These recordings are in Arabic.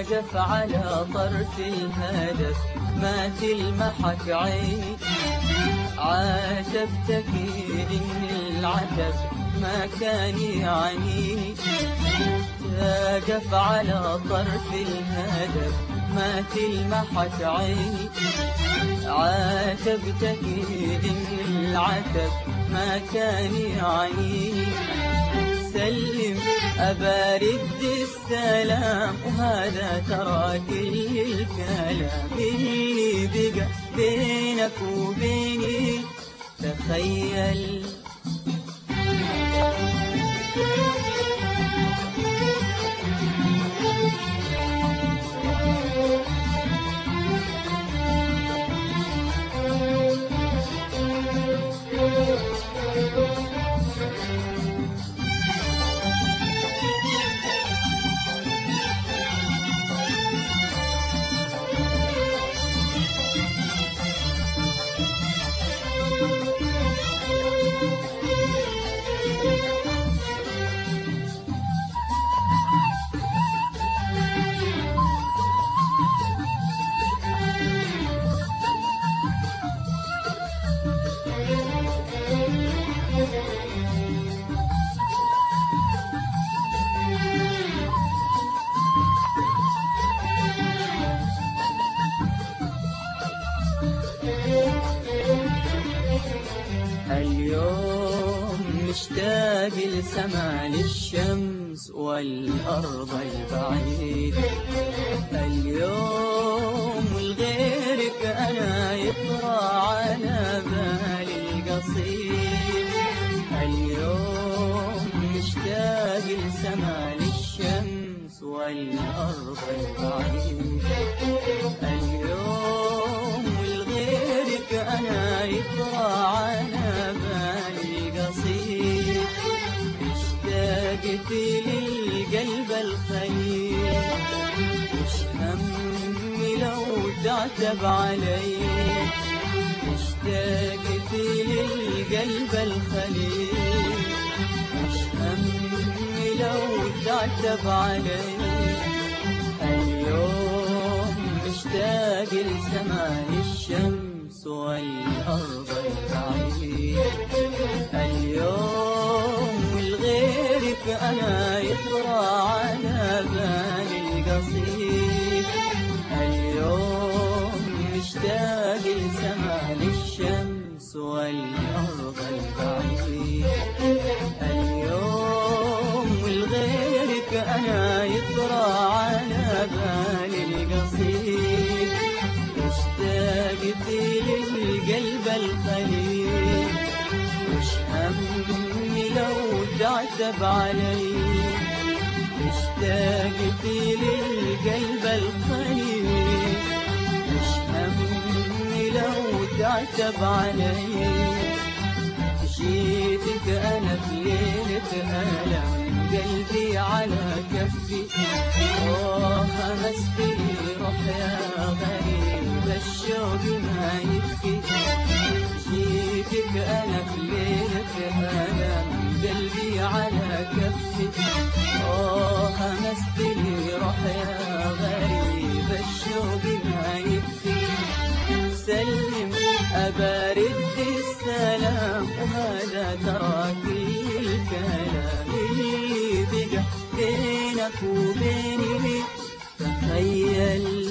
واقف على طرف الهدف ما تلمحك عيني، عاتبتك إن العتب ما كان يعنيني. واقف على طرف الهدف ما تلمحك عيني، عاتبتك إن العتب ما كان يعنيني. سلم أبارد السلام وهذا ترى كل الكلام اللي بقى بينك وبيني. تخيل اليوم مشتاق لسما للشمس والأرض البعيد. اليوم لغيرك أنا يطرى على بالي القصيد. اليوم مشتاق لسما للشمس والأرض البعيد. اليوم لغيرك أنا يطرى على بالي قصيد. اشتقت للقلب الخليل، وش همي لو تعتب علي. اشتقت للقلب الخليل، وش همي لو تعتب علي. اليوم مشتاق لسما الشمس والأرض البعيد. اليوم لغيرك أنا يطرى على بالي القصيد. اليوم مشتاق لسما للشمس والأرض البعيد. اليوم لغيرك أنا يطرى على بالي القصيد. اشتقت للقلب الخليل، وش همي لو تعتب علي. اشتقت للقلب الخليل، وش همي لو تعتب علي. جيتك أنا في ليلة ألم قلبي على كفي، همست لي روح يا غريب الشوق ما يكفي. جيتك أنا في ليلة ألم قلبي على كفي، همست لي روح يا غريب الشوق ما يكفي. سلم أبارد السلام وهذا ترى كل الكلام اللي بقى بينك وبيني. تخيل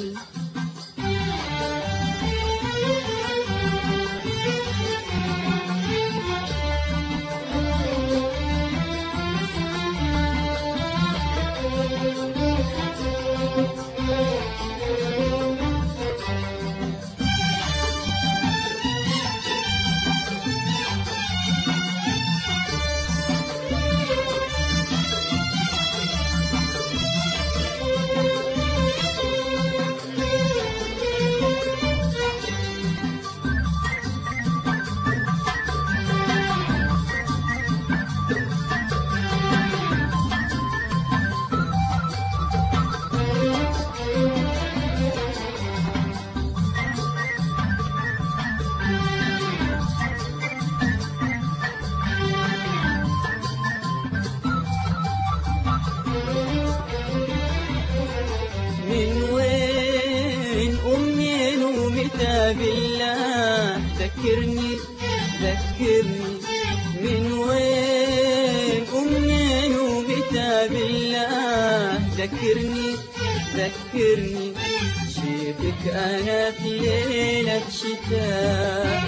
ومتى بالله ذكرني ذكرني من وين ومنين ومتى بالله ذكرني ذكرني جيتك أنا في ليلة شتاء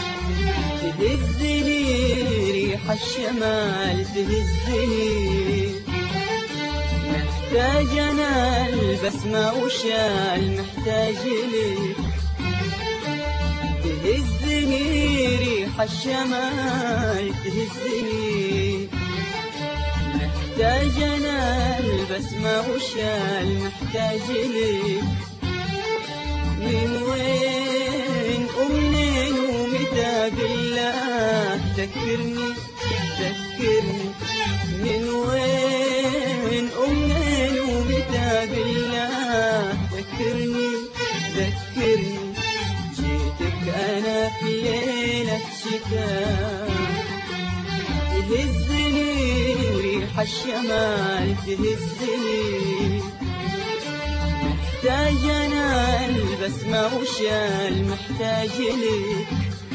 تهزني ريح الشمال تهزني محتاج أنا البسمة وشال محتاج لك تهزني ريح الشمال تهزني محتاج أنا البسمة وشال محتاج لك من وين ومنين ومتى بالله ذكرني ذكرني من وين ومنين ومتى بالله ذكرني ذكرني جيتك أنا في ليلة شتاء تهزني وريح الشمال تهزني محتاج أنا البسمة وشال محتاج لك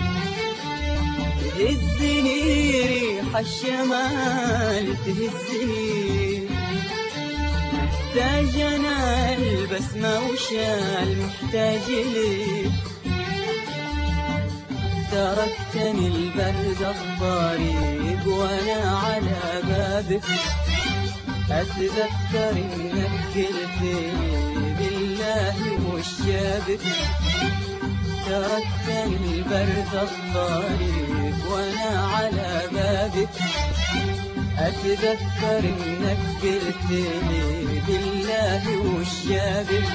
تهزني ريح الشمال تهزني محتاج أنا البسمة وشال محتاج لك تركتني البرد الطريق وأنا على بابك أتذكر إنك قلتلي بالله وش جابك تركتني البرد الطريق وأنا على بابك أتذكر إنك قلتلي بالله وش جابك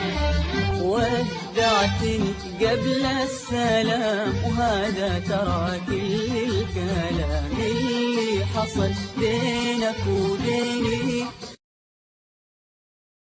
ودعتني قبل السلام وهذا ترى كل الكلام اللي حصل بينك وبيني